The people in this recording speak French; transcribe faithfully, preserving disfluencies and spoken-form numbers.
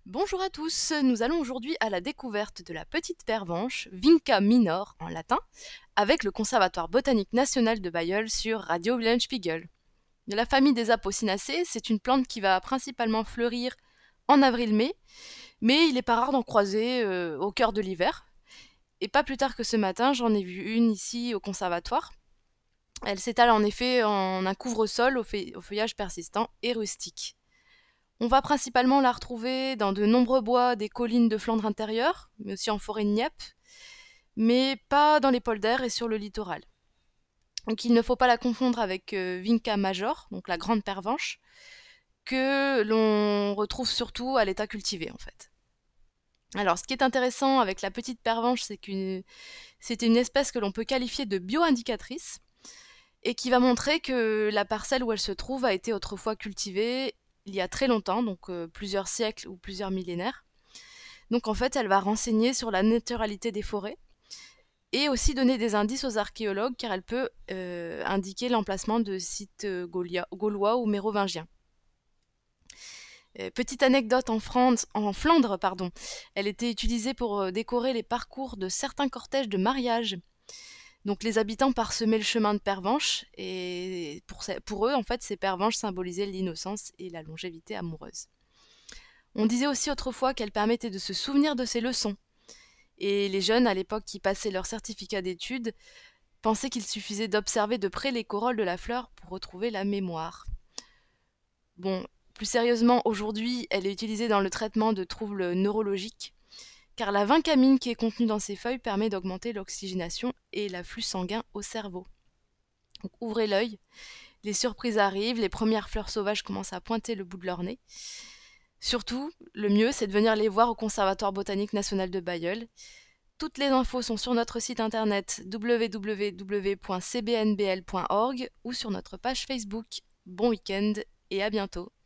Bonjour à tous, nous allons aujourd'hui à la découverte de la petite pervenche, Vinca minor en latin, avec le Conservatoire botanique national de Bailleul sur Radio Spiegel. De la famille des Apocynaceae, c'est une plante qui va principalement fleurir en avril-mai, mais il n'est pas rare d'en croiser euh, au cœur de l'hiver. Et pas plus tard que ce matin, j'en ai vu une ici au conservatoire. Elle s'étale en effet en un couvre-sol au, feu- au feuillage persistant et rustique. On va principalement la retrouver dans de nombreux bois des collines de Flandre intérieure, mais aussi en forêt de Nieppe, mais pas dans les polders et sur le littoral. Donc il ne faut pas la confondre avec euh, Vinca major, donc la grande pervenche, que l'on retrouve surtout à l'état cultivé en fait. Alors ce qui est intéressant avec la petite pervenche, c'est que c'est une espèce que l'on peut qualifier de bio-indicatrice et qui va montrer que la parcelle où elle se trouve a été autrefois cultivée il y a très longtemps, donc euh, plusieurs siècles ou plusieurs millénaires. Donc en fait, elle va renseigner sur la naturalité des forêts et aussi donner des indices aux archéologues car elle peut euh, indiquer l'emplacement de sites euh, gaulia- gaulois ou mérovingiens. Euh, petite anecdote en, France, en Flandre, pardon, elle était utilisée pour euh, décorer les parcours de certains cortèges de mariage. Donc les habitants parsemaient le chemin de pervenches et pour, pour eux, en fait, ces pervenches symbolisaient l'innocence et la longévité amoureuse. On disait aussi autrefois qu'elle permettait de se souvenir de ses leçons. Et les jeunes, à l'époque, qui passaient leur certificat d'études, pensaient qu'il suffisait d'observer de près les corolles de la fleur pour retrouver la mémoire. Bon, plus sérieusement, aujourd'hui, elle est utilisée dans le traitement de troubles neurologiques, car la vincamine qui est contenue dans ces feuilles permet d'augmenter l'oxygénation et l'afflux sanguin au cerveau. Donc ouvrez l'œil, les surprises arrivent, les premières fleurs sauvages commencent à pointer le bout de leur nez. Surtout, le mieux, c'est de venir les voir au Conservatoire botanique national de Bailleul. Toutes les infos sont sur notre site internet w w w point c b n b l point org ou sur notre page Facebook. Bon week-end et à bientôt.